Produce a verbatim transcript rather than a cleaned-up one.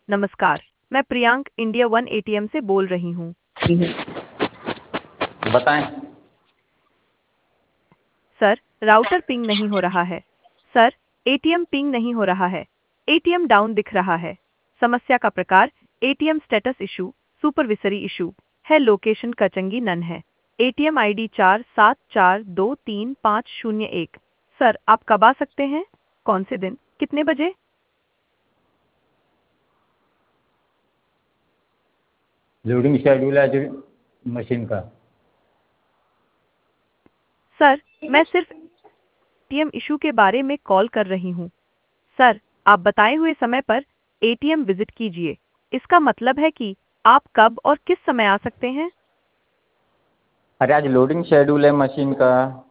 नमस्कार, मैं Priyank India one ATM से बोल रही हूँ। बताएं। सर, राउटर पिंग नहीं हो रहा है। सर, एटीएम पिंग नहीं हो रहा है। एटीएम डाउन दिख रहा है। समस्या का प्रकार ATM status issue, supervisory issue है। लोकेशन कचंगी नन है। एटीएम आईडी चार सात चार दो तीन पाँच शून्य एक। सर, आप कब आ सकते हैं? कौन से दिन? कितने बजे? लोडिंग शेड्यूल है जो मशीन का। सर, मैं सिर्फ एटीएम इशू के बारे में कॉल कर रही हूँ। सर, आप बताए हुए समय पर एटीएम विजिट कीजिए। इसका मतलब है कि आप कब और किस समय आ सकते हैं? अरे आज लोडिंग शेड्यूल है मशीन का।